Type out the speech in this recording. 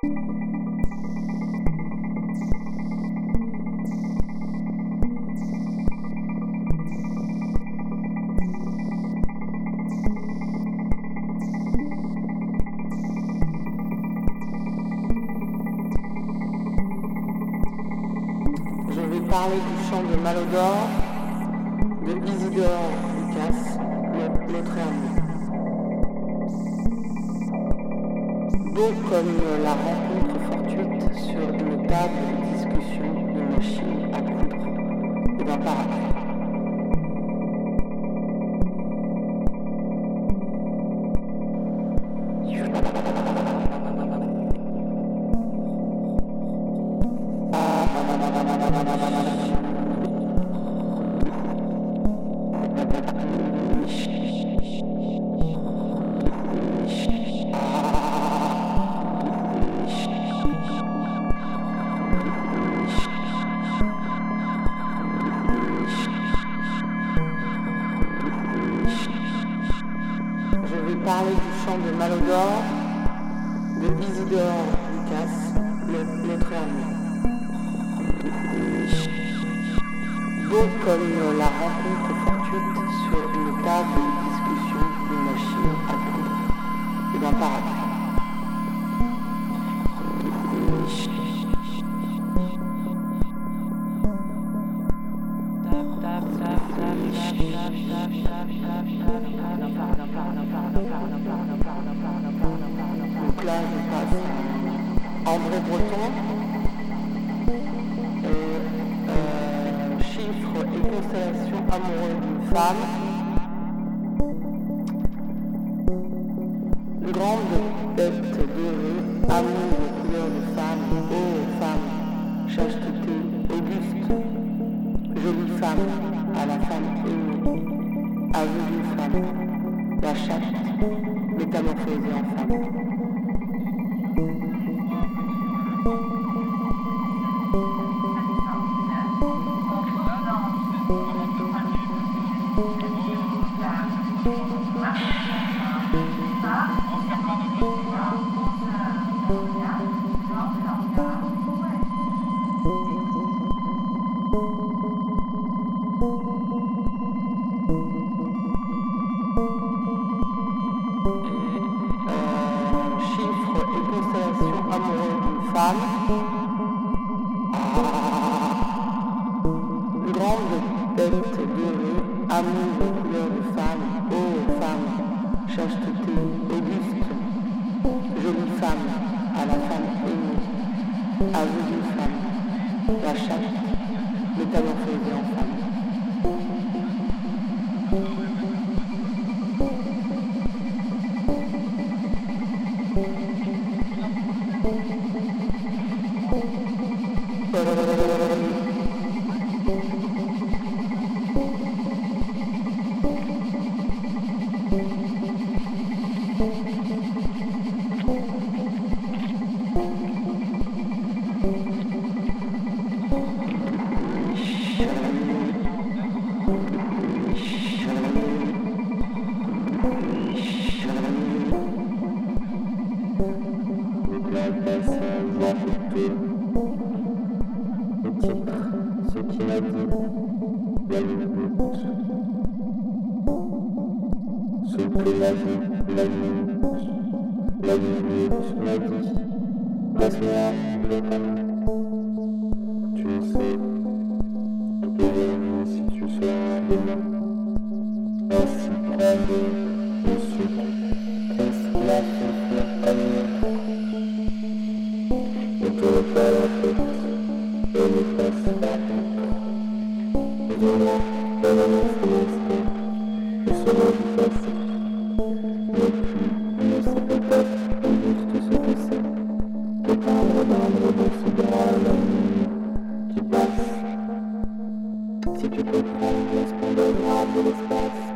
Je vais parler du chant de Malodore, de Isidore Lucas, l'autre ami. Beau comme la rencontre fortuite sur une table de discussion d'une machine à coudre et d'un parapluie. Je vais parler du chant de Malodore, de Isidore Lucas, l'autre ami. Beau comme la rencontre fortuite sur une table de discussion d'une machine à coudre et d'un parapluie. Donc là, je passe André Breton, chiffres et constellations amoureuses d'une femme, grande bête dorée, amour de couleur de femme, ô femme, chasteté, auguste, jolie femme, à la femme aimée, aveu d'une femme, la chaste, métamorphosée en femme. Chiffres et constellations amoureuses d'une femme, grande bête dorée, amour de couleur de femme, ô femme, chasteté, auguste, jolie femme, à la femme aimée, aveu d'une femme, la chaste, métamorphosée en femme. Le titre, ce qu'il a dit, la minute. Ce que l'a vu, la minute m'a dit. Laisse-moi le nom. Tu le sais, on peut vérifier si tu seras demain. Ainsi prendre le sucre, qu'est-ce la souffle à l'heure. On te refait la fête, et les fasse la honte. Et voilà, la maman céleste, et sera du passé. Mais puis, on ne sait peut-être juste ce que c'est. Éteindre dans ce bras la nuit qui passe. Si tu peux prendre ce qu'on donnera de l'espace.